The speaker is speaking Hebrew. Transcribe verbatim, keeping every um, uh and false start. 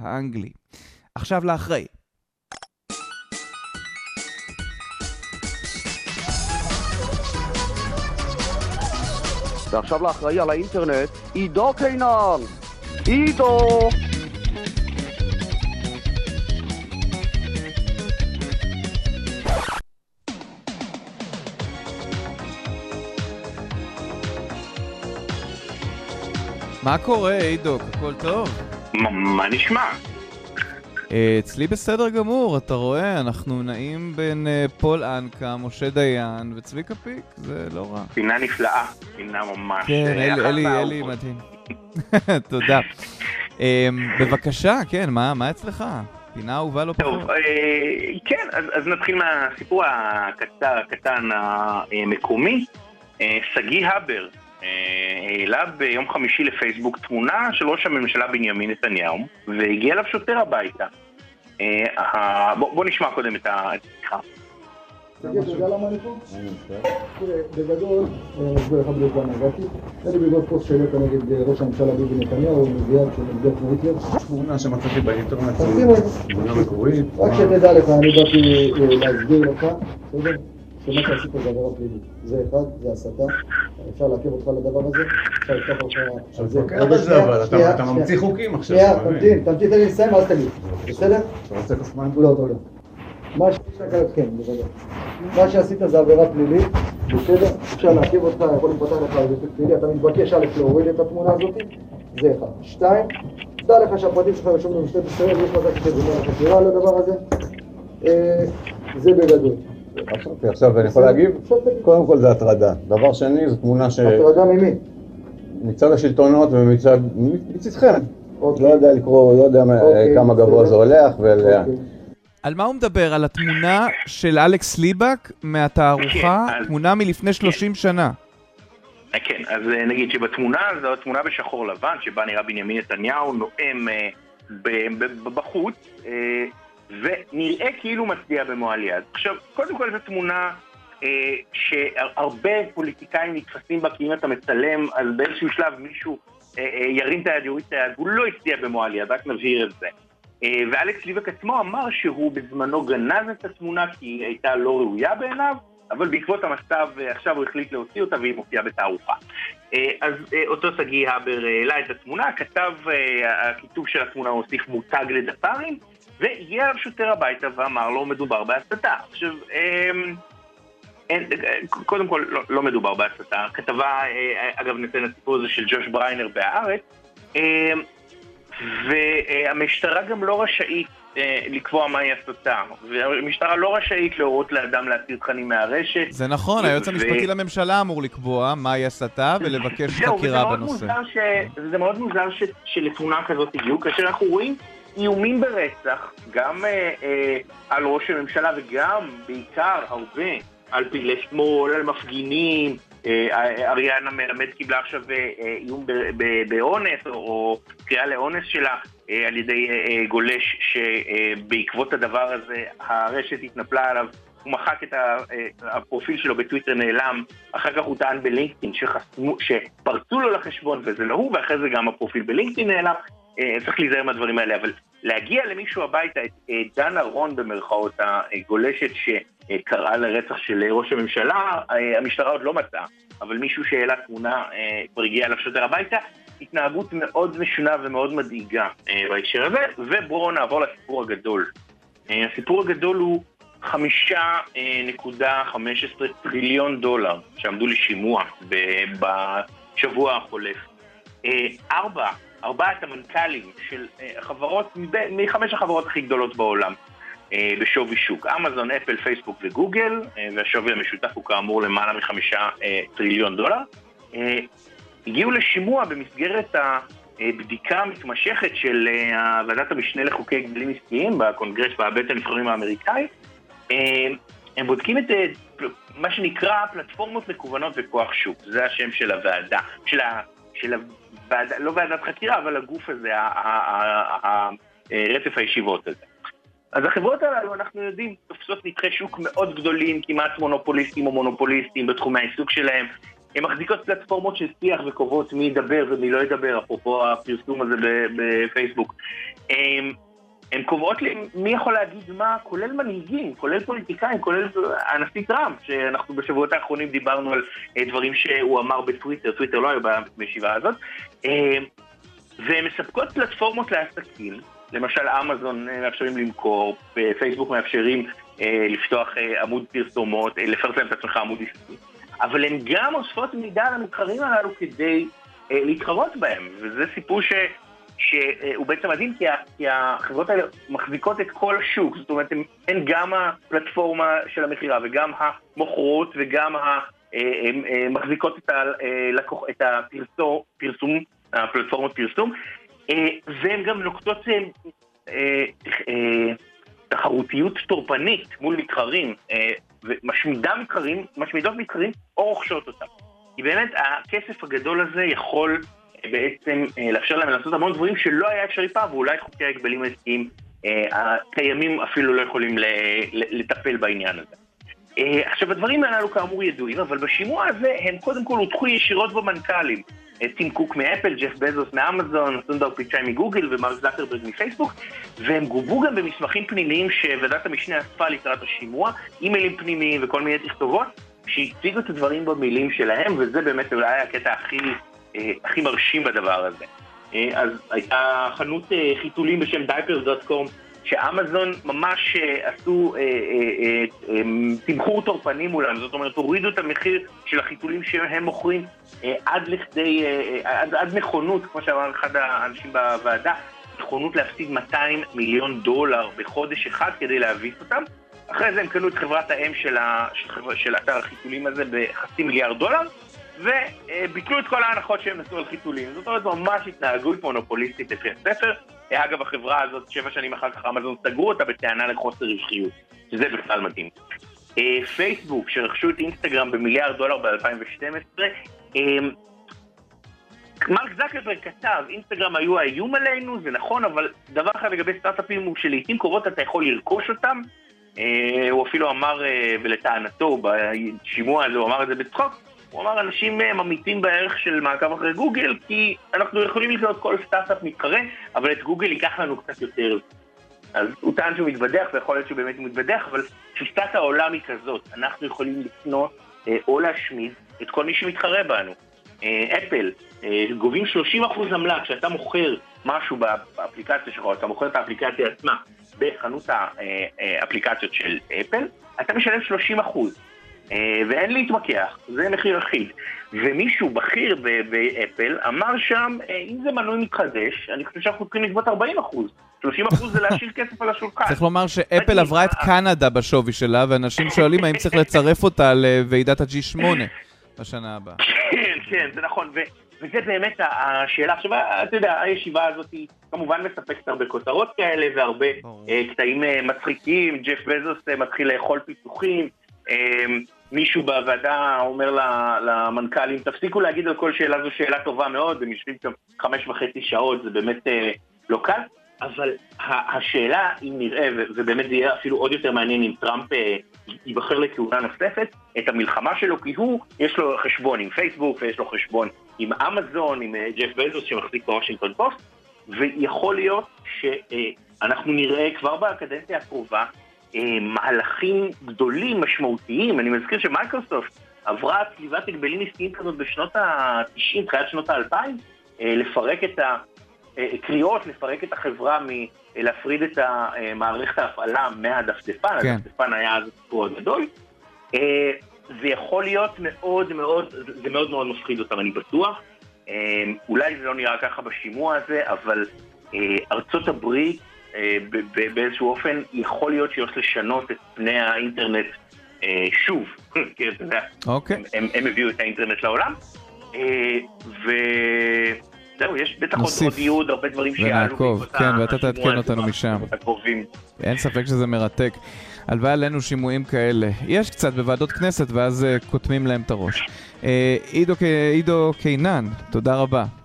האנגלי. עכשיו לאחראי. ועכשיו לאחראי על האינטרנט, עידו קינן. עידו! מה קורה, עידו? הכל טוב? מה נשמע? אצלי בסדר גמור, אתה רואה, אנחנו נעים בין פול אנקה, משה דיין וצביקה פיק, זה לא רע. פינה נפלאה, פינה ממש. כן, אלי, אלי, מדהים. תודה. בבקשה, כן, מה אצלך? פינה אהובה לא פחות. טוב, כן, אז נתחיל מהסיפור הקטן המקומי. סגי הבר העלה ביום חמישי לפייסבוק תמונה של ראש הממשלה בנימין נתניהו, והגיע אליו שוטר הביתה. בוא נשמע קודם את השיחה. תגיד, אתה יודע למה אני פה? תראה, בגדול, נסביר לך בדיוק למה הגעתי. אני בעקבות פוסט שהעלית נגד ראש הממשלה ביבי נתניהו, מביאה של מביאה טוויטר. תמונה שמצאתי באינטרנט, תמונה מקורית. רק שתדע לך, אני באתי להסביר לך, בסדר? שמה שעשית זה עבירה פלילית. זה אחד, זה הסתה. אפשר להכיר אותך לדבר הזה, אפשר לפתוח אותך על זה. תפקר בזה, אבל אתה ממציא חוקים עכשיו. שנייה, תמתין, תמתין, תן לי לסיים, אז תגיד. בסדר? אתה רוצה כסמן? לא, לא, לא. מה שעשית זה עבירה פלילית, בסדר? אפשר להכיר אותך, יכול לפתח לך על זה פלילי, אתה מתבקש א' להוריד את התמונה הזאת, זה אחד. שתיים, תדע לך שהפרטים שלך רשום במשטרת ישראל, יש מזק שתזומה לחקירה על הדבר הזה, זה בגדול. עכשיו אני יכול להגיב? קודם כל זה הטרדה. דבר שני, זו תמונה ש... הטרדה ממי? מצד השלטונות ומצד... מצדכם. לא יודע לקרוא, לא יודע כמה גבוה זה הולך ולאן. על מה הוא מדבר? על התמונה של אלכס ליבק מהתערוכה, תמונה מלפני שלושים שנה. כן, אז נגיד שבתמונה הזו, תמונה בשחור לבן, שבה נראה בנימין נתניהו נואם בחוץ, ונראה כאילו מצביע במועל יד. עכשיו, קודם כל זו תמונה שהרבה פוליטיקאים נתפסים בה, כי אם אתה מצלם, אז באיזשהו שלב מישהו ירים את היד, יוריד את היד, הוא לא הצביע במועל יד, רק נבהיר את זה. ואלכס ליבק עצמו אמר שהוא בזמנו גנז את התמונה כי היא הייתה לא ראויה בעיניו, אבל בעקבות המצב עכשיו הוא החליט להוציא אותה והיא מופיעה בתערוכה. אז אותו סגי הבר העלה את התמונה, כתב, הכיתוב של התמונה הוסיף מותג לדפרים, והגיע אליו שוטר הביתה ואמר לו מדובר בהסתה. עכשיו, קודם כל לא, לא מדובר בהסתה, כתבה, אגב נתן הסיפור הזה של ג'וש בריינר בהארץ, והמשטרה גם לא רשאית לקבוע מהי הסתה, והמשטרה לא רשאית להורות לאדם להסיר תכנים מהרשת. זה נכון, היועץ המשפטי לממשלה אמור לקבוע מהי הסתה ולבקש חקירה בנושא. זה מאוד מוזר שלתמונה כזאת הגיעו, כאשר אנחנו רואים איומים ברצח, גם על ראש הממשלה וגם בעיקר הרבה על פעילי שמאל, על מפגינים. אריאנה מלמד קיבלה עכשיו איום באונס או קריאה לאונס שלה על ידי גולש שבעקבות הדבר הזה הרשת התנפלה עליו, הוא מחק את הפרופיל שלו בטוויטר, נעלם, אחר כך הוא טען בלינקדאין שפרצו לו לחשבון וזה לא הוא, ואחרי זה גם הפרופיל בלינקדאין נעלם. צריך להיזהר מהדברים האלה, אבל להגיע למישהו הביתה, את דן ארון במרכאות הגולשת שקראה לרצח של ראש הממשלה, המשטרה עוד לא מצאה, אבל מישהו שהעלה תמונה כבר הגיע אליו שוטר הביתה, התנהגות מאוד משונה ומאוד מדאיגה בהקשר הזה. ובואו נעבור לסיפור הגדול. הסיפור הגדול הוא חמישה נקודה חמש עשרה טריליון דולר שעמדו לשימוע בשבוע החולף. ארבע ארבעת המנכ"לים של חברות, מחמש החברות הכי גדולות בעולם בשווי שוק, אמזון, אפל, פייסבוק וגוגל, והשווי המשותף הוא כאמור למעלה מחמישה טריליון דולר, הגיעו לשימוע במסגרת הבדיקה המתמשכת של ועדת המשנה לחוקי הגבלים עסקיים בקונגרס, בבית הנבחרים האמריקאי. הם בודקים את מה שנקרא פלטפורמות מקוונות וכוח שוק, זה השם של הוועדה, של ה... של הוועדה, לא ועדת חקירה, אבל הגוף הזה, רצף הישיבות הזה. אז החברות הללו, אנחנו יודעים, תופסות נתחי שוק מאוד גדולים, כמעט מונופוליסטים או מונופוליסטים בתחומי העיסוק שלהם, הן מחזיקות פלטפורמות של שיח וקובעות מי ידבר ומי לא ידבר, אפרופו הפרסום הזה בפייסבוק. הן קובעות לי מי יכול להגיד מה, כולל מנהיגים, כולל פוליטיקאים, כולל הנשיא טראמפ, שאנחנו בשבועות האחרונים דיברנו על דברים שהוא אמר בטוויטר, טוויטר לא היו בישיבה הזאת, והן מספקות פלטפורמות לעסקים, למשל אמזון מאפשרים למכור, פייסבוק מאפשרים לפתוח עמוד פרסומות, לפרסם את עצמך עמוד עסקי, אבל הן גם אוספות מידע על המתחרים הללו כדי להתחרות בהם, וזה סיפור ש... שהוא בעצם מדהים, כי, כי החברות האלה מחזיקות את כל השוק, זאת אומרת, הן, הן גם הפלטפורמה של המחירה, וגם המוכרות, וגם המחזיקות את, ה, את הפרסום, פרסום, הפלטפורמות פרסום, והן גם נוקטות תחרותיות תורפנית מול מתחרים, ומשמידה מתחרים, משמידות מתחרים או רוכשות אותם. כי באמת הכסף הגדול הזה יכול בעצם לאפשר להם לעשות המון דברים שלא היה אפשרי פעם, ואולי חוקי ההגבלים העסקיים הקיימים אפילו לא יכולים לטפל בעניין הזה. עכשיו, הדברים הללו כאמור ידועים, אבל בשימוע הזה הם קודם כל הותחו ישירות במנכ"לים. טים קוק מאפל, ג'ף בזוס מאמזון, סונדר פיצ'אי מגוגל ומרק זקרברג מפייסבוק, והם גובו גם במסמכים פנימיים שוועדת המשנה אספה לקראת השימוע, אימיילים פנימיים וכל מיני תכתובות, שהציגו את הדברים במילים שלהם, וזה באמת אולי הקטע הכי, הכי מרשים בדבר הזה. אז הייתה חנות חיתולים בשם דייפר דוט קום, שאמזון ממש עשו תמחור תורפני מולם, זאת אומרת, הורידו את המחיר של החיתולים שהם מוכרים עד לכדי, עד, עד נכונות, כמו שאמר אחד האנשים בוועדה, נכונות להפסיד מאתיים מיליון דולר בחודש אחד כדי להביס אותם. אחרי זה הם קנו את חברת האם של, ה, של, חבר, של אתר החיתולים הזה בחצי מיליארד דולר, וביטלו את כל ההנחות שהם נשאו על חיתולים. זאת אומרת, ממש התנהגות מונופוליסטית לפי הספר. אגב, החברה הזאת, שבע שנים אחר כך אמזון סגרו אותה בטענה לחוסר רווחיות, שזה בכלל מדהים. פייסבוק, שרכשו את אינסטגרם במיליארד דולר ב-אלפיים ושתים עשרה, מרק זקרברג כתב, אינסטגרם היו האיום עלינו, זה נכון, אבל דבר אחד לגבי סטארט-אפים הוא שלעיתים קרובות אתה יכול לרכוש אותם. הוא אפילו אמר, ולטענתו, בשימוע הזה, הוא אמר את זה בצחוק, הוא אמר, אנשים ממיתים בערך של מעקב אחרי גוגל, כי אנחנו יכולים לקנות כל סטארט-אפ מתחרה, אבל את גוגל ייקח לנו קצת יותר. אז הוא טען שהוא מתבדח, ויכול להיות שהוא באמת מתבדח, אבל תפיסת העולם היא כזאת. אנחנו יכולים לקנות או להשמיד את כל מי שמתחרה בנו. אפל, גובים שלושים אחוז עמלה, כשאתה מוכר משהו באפליקציה שלך, אתה מוכר את האפליקציה עצמה בחנות האפליקציות של אפל, אתה משלם שלושים אחוז. ואין להתמקח, זה מחיר אחיד. ומישהו בכיר באפל אמר שם, אם זה מנוי מתחדש, אני חושב שאנחנו צריכים לגבות ארבעים אחוז. שלושים אחוז זה להשאיר כסף על השולחן. צריך לומר שאפל עברה את קנדה בשווי שלה, ואנשים שואלים האם צריך לצרף אותה לוועידת ה-ג'י שמונה בשנה הבאה. כן, כן, זה נכון. וזה באמת השאלה. עכשיו, אתה יודע, הישיבה הזאת היא כמובן מספקת הרבה כותרות כאלה, והרבה קטעים מצחיקים. ג'ף בזוס מתחיל לאכול פיתוחים. מישהו בוועדה אומר למנכ"לים, תפסיקו להגיד על כל שאלה, זו שאלה טובה מאוד, הם יושבים שם חמש וחצי שעות, זה באמת לא קל, אבל השאלה, אם נראה, ובאמת זה יהיה אפילו עוד יותר מעניין אם טראמפ ייבחר לכהונה נוספת, את המלחמה שלו, כי הוא, יש לו חשבון עם פייסבוק, ויש לו חשבון עם אמזון, עם ג'ף בזוס שמחזיק בוושינגטון פוסט, ויכול להיות שאנחנו נראה כבר בקדנציה הקרובה, מהלכים גדולים, משמעותיים. אני מזכיר שמייקרוסופט עברה סביבת הגבלים עסקיים כזאת בשנות ה-תשעים, תחילת שנות ה-אלפיים, לפרק את הקריאות, לפרק את החברה, להפריד את מערכת ההפעלה מהדפדפן, כן. הדפדפן היה אז מאוד גדול. זה יכול להיות מאוד מאוד, זה מאוד מאוד מפחיד אותם, אני בטוח. אולי זה לא נראה ככה בשימוע הזה, אבל ארצות הברית, באיזשהו אופן יכול להיות שיש לשנות את פני האינטרנט שוב, כי אתה יודע, הם הביאו את האינטרנט לעולם, וזהו, יש בטח עוד יהוד, הרבה דברים שיעלו. כן, ואתה תעדכן אותנו משם. אין ספק שזה מרתק. הלוואי עלינו שימועים כאלה. יש קצת בוועדות כנסת, ואז כותמים להם את הראש. עידו קיינן, תודה רבה.